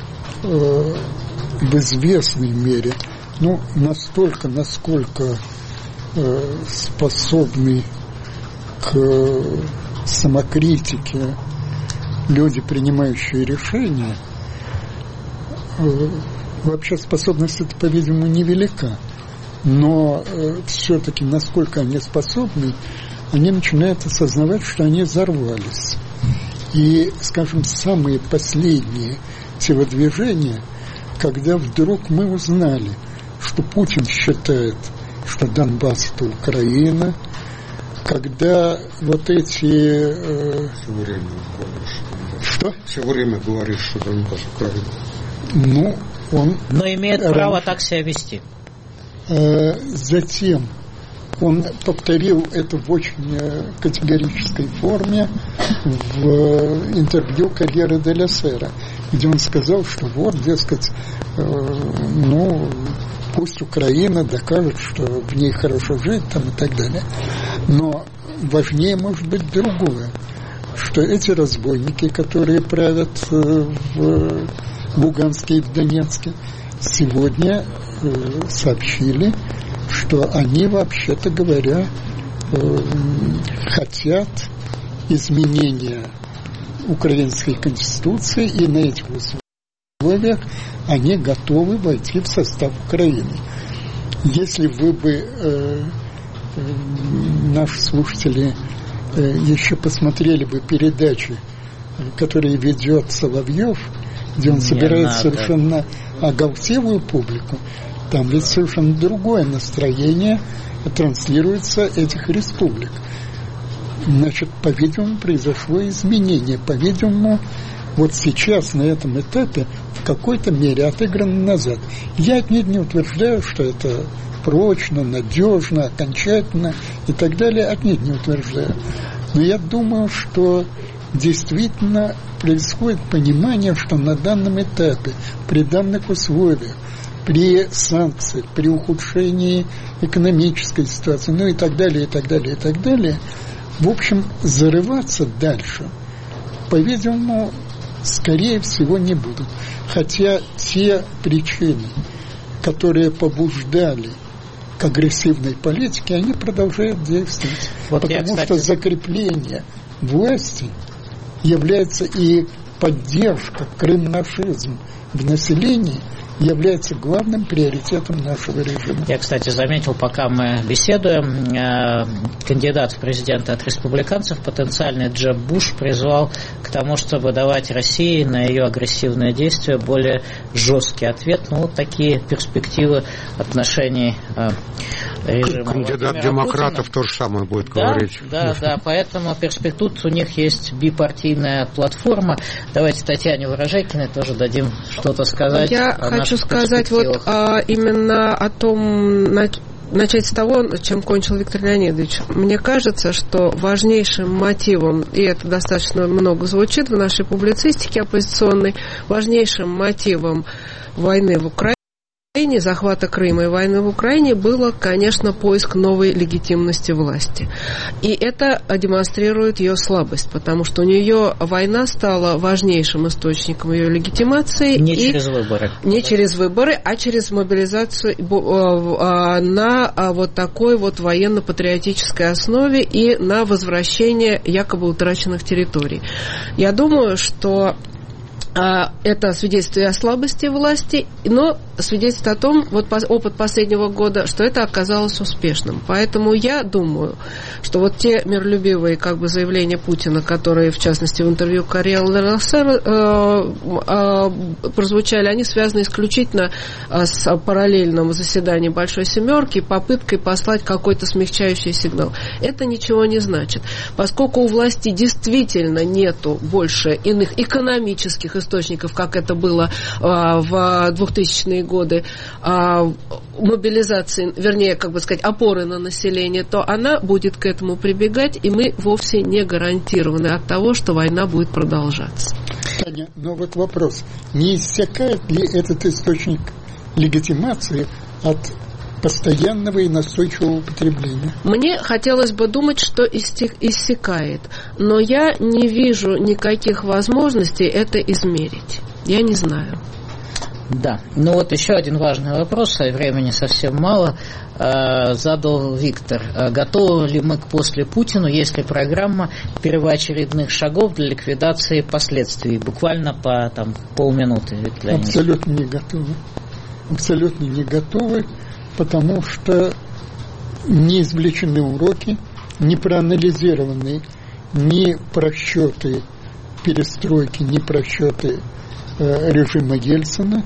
в известной мере, ну, настолько, насколько э, способны к самокритике люди, принимающие решения, э, вообще способность эта, по-видимому, невелика. Но э, все-таки, насколько они способны, они начинают осознавать, что они взорвались. И, скажем, самые последние телодвижения, когда вдруг мы узнали, что Путин считает, что Донбасс – это Украина, когда вот эти... Э, все время говоришь, что? Все время говоришь, что Донбасс – Украина. Ну, он... Но имеет раньше, право так себя вести. Э, затем он повторил это в очень категорической форме в интервью «Карьера дель Сера», где он сказал, что вот, дескать, э, ну, пусть Украина докажет, что в ней хорошо жить, там, и так далее. Но важнее может быть другое, что эти разбойники, которые правят э, в в Луганске и в Донецке, сегодня э, сообщили, что они, вообще-то говоря, э, хотят изменения украинской конституции, и на этих условиях они готовы войти в состав Украины. Если вы бы, э, э, наши слушатели, э, еще посмотрели бы передачи, которые ведет Соловьев, где он Не собирает надо. совершенно оголтелую публику, там ведь совершенно другое настроение транслируется этих республик. Значит, по-видимому, произошло изменение. По-видимому, вот сейчас на этом этапе в какой-то мере отыграно назад. Я отнюдь не утверждаю, что это прочно, надежно, окончательно и так далее. Отнюдь не утверждаю. Но я думаю, что действительно происходит понимание, что на данном этапе, при данных условиях, при санкциях, при ухудшении экономической ситуации, ну и так далее, и так далее, и так далее, в общем, зарываться дальше, по-видимому, скорее всего, не будут. Хотя те причины, которые побуждали к агрессивной политике, они продолжают действовать. Вот потому я, кстати... что закрепление власти является и поддержка крымнашизма в населении является главным приоритетом нашего режима. Я, кстати, заметил, пока мы беседуем, кандидат в президенты от республиканцев, потенциальный Джеб Буш, призвал к тому, чтобы давать России на ее агрессивные действия более жесткий ответ. Ну, вот такие перспективы отношений режима. Кандидат демократов Путина. То же самое будет да, говорить. Да, да, поэтому тут у них есть бипартийная платформа. Давайте Татьяне Ворожейкиной тоже дадим что-то сказать. Я хочу сказать вот а, именно о том, начать с того, чем кончил Виктор Леонидович. Мне кажется, что важнейшим мотивом, и это достаточно много звучит в нашей публицистике оппозиционной, важнейшим мотивом войны в Украине, захвата Крыма и войны в Украине было, конечно, поиск новой легитимности власти. И это демонстрирует ее слабость, потому что у нее война стала важнейшим источником ее легитимации. Не и через выборы. Не через выборы, а через мобилизацию на вот такой вот военно-патриотической основе и на возвращение якобы утраченных территорий. Я думаю, что это свидетельствует о слабости власти, но свидетельствует о том, вот опыт последнего года, что это оказалось успешным. Поэтому я думаю, что вот те миролюбивые как бы заявления Путина, которые, в частности, в интервью Карьел Лерасер э, э, прозвучали, они связаны исключительно с параллельным заседанием Большой Семерки, попыткой послать какой-то смягчающий сигнал. Это ничего не значит. Поскольку у власти действительно нету больше иных экономических источников, как это было а, в двухтысячные годы, а, мобилизации, вернее, как бы сказать, опоры на население, то она будет к этому прибегать, и мы вовсе не гарантированы от того, что война будет продолжаться. Таня, но вот вопрос, не иссякает ли этот источник легитимации от постоянного и настойчивого употребления? Мне хотелось бы думать, что иссякает, но я не вижу никаких возможностей это измерить. Я не знаю. Да, ну вот еще один важный вопрос, а времени совсем мало, задал Виктор. Готовы ли мы к после Путину, есть ли программа первоочередных шагов для ликвидации последствий? Буквально по там, полминуты, Виктор Леонидович. Абсолютно не готовы. Абсолютно не готовы. Потому что не извлечены уроки, не проанализированы ни просчеты перестройки, ни просчеты э, режима Ельцина.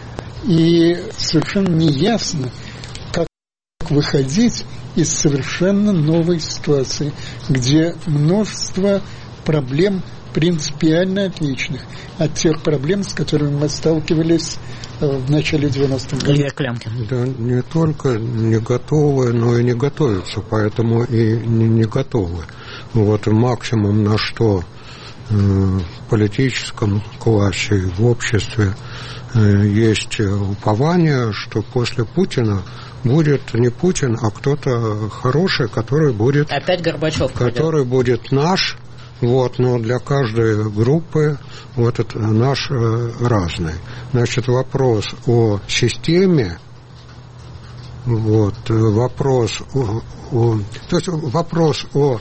И совершенно неясно, как выходить из совершенно новой ситуации, где множество проблем принципиально отличных от тех проблем, с которыми мы сталкивались в начале девяностых годов. Да, не только не готовы, но и не готовятся, поэтому и не, не готовы. Вот максимум, на что э, в политическом классе, в обществе э, есть упование, что после Путина будет не Путин, а кто-то хороший, который будет... Опять Горбачев. Который пойдет. будет наш, Вот, но для каждой группы вот это наш разный. Значит, вопрос о системе, вот, вопрос о, о то есть вопрос о,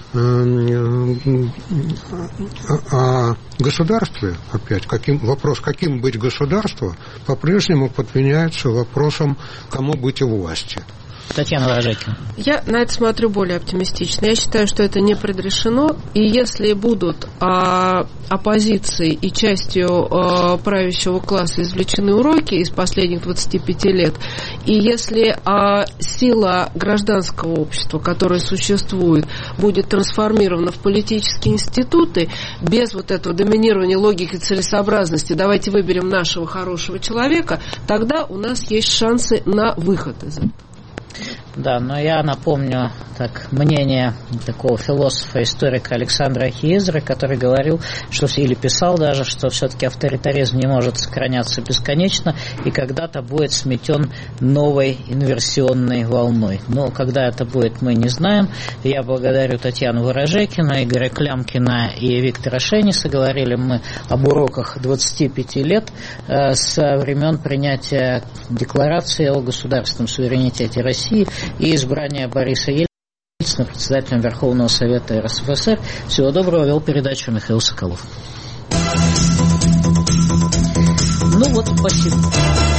о государстве, опять, каким, вопрос, каким быть государством, по-прежнему подменяется вопросом, кому быть у власти. Татьяна Ворожекина. Я на это смотрю более оптимистично. Я считаю, что это не предрешено, и если будут а, оппозиции и частью а, правящего класса извлечены уроки из последних двадцати пяти лет, и если а, сила гражданского общества, которое существует, будет трансформирована в политические институты, без вот этого доминирования логики и целесообразности, давайте выберем нашего хорошего человека, тогда у нас есть шансы на выход из этого. Да, но я напомню так, мнение такого философа, историка Александра Хиезера, который говорил, что, или писал даже, что все-таки авторитаризм не может сохраняться бесконечно и когда-то будет сметен новой инверсионной волной. Но когда это будет, мы не знаем. Я благодарю Татьяну Ворожекину, Игоря Клямкина и Виктора Шениса. Говорили мы об уроках двадцати пяти лет э, со времен принятия декларации о государственном суверенитете России и избрания Бориса Ельцина председателем Верховного Совета эр эс эф эс эр. Всего доброго. Вел передачу Михаил Соколов. Ну вот, спасибо.